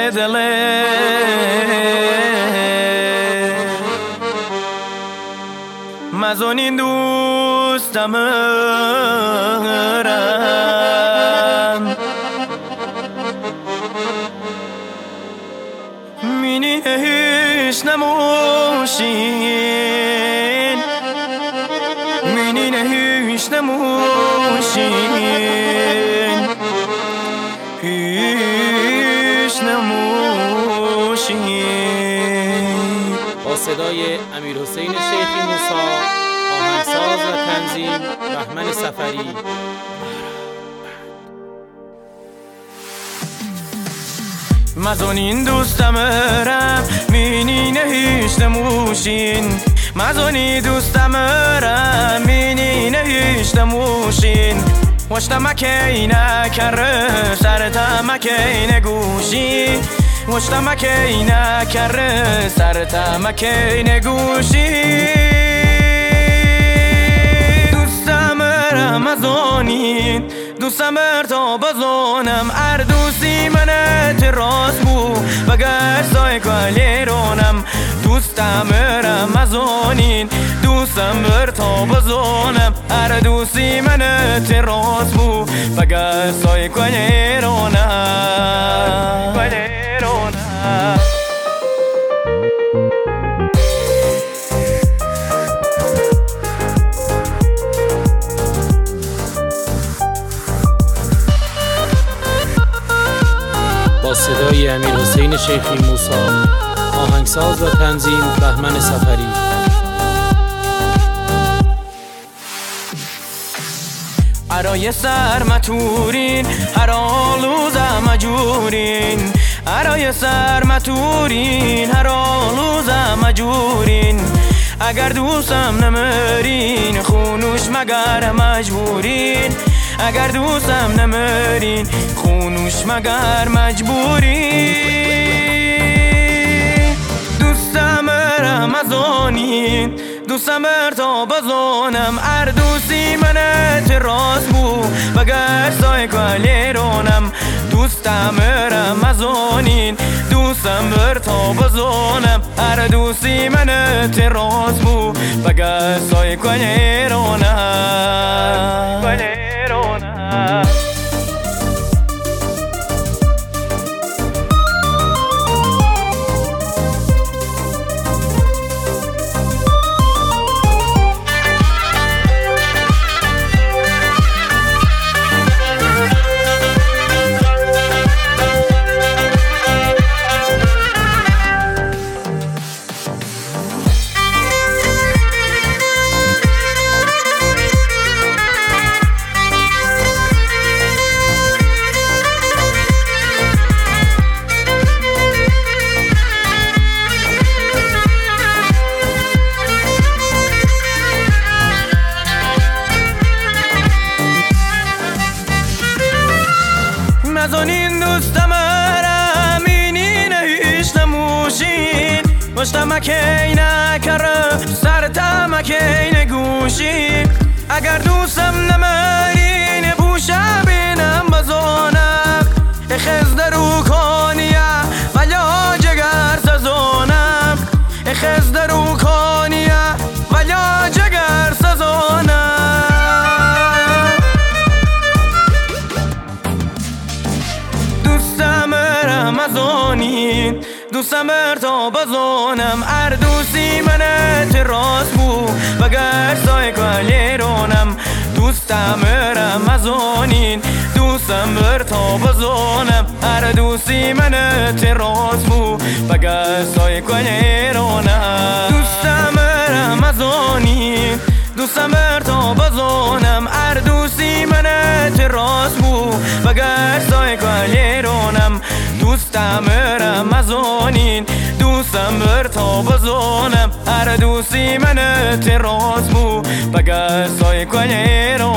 دله مزونین دوستم رم مینی هیچ نموشین مینی هیچ نموشین هیچ نموشین. با صدای امیرحسین شیخی موسی، آهنگساز و تنظیم بهمن سفری. مزونین دوستم رم مینی هیچ نموشین مزونی دوستم رم مینی هیچ نموشین وشتمکینه کره سرتمکینه گوشی وشتمکینه کره سرتمکینه گوشی دوستم رم مزونین دوستم تا بزونم اردوسی منه تراس بو بگر سای کلیرونم دوستم رمزانین دوستم تا بزونم اردوسی منه تراس بو بگر سای کلیرونم با صدای امیرحسین شیخی موسی، آهنگساز و تنظیم بهمن سفری. ارای سر متورین هر آلوز مجورین ارای سر متورین هر آلوز مجورین اگر دوستم نمرین خونوش مگر مجبورین اگر دوستم نمرین خونوش مگر مجبورین دوستم رمزانین دوستم تا بزانم اردوسی منه تراس بو بگر سای کلیرونم دوستم رمزانین دوستم تا بزانم اردوسی منه تراس بو بگر سای کلیرونم مزونین دوستم رم مینی هیچ نموشین وشتمکینه کره سرتمکینه گوشی اگر دوستم نمرین بوشه بینم بزانم خزده رو کانیه ولا جگر سزانم خزده رو کانیه ولا جگر سزانم دوستم رمزانین دوستم تا بزانم اردوسی منه تراس بو بگر سای کلیرونم دوستم رمزانین دوستم تا بزانم اردوسی منه تراس بو بگر سای کلیرونم دوستم رمزانین دوستم تا بزانم اردوسی منه تراس بو بگر سای کلیرونم دوستم رمزانین دوستم تا بزانم اردوسی منه تراس بو بگر سای کلیرونم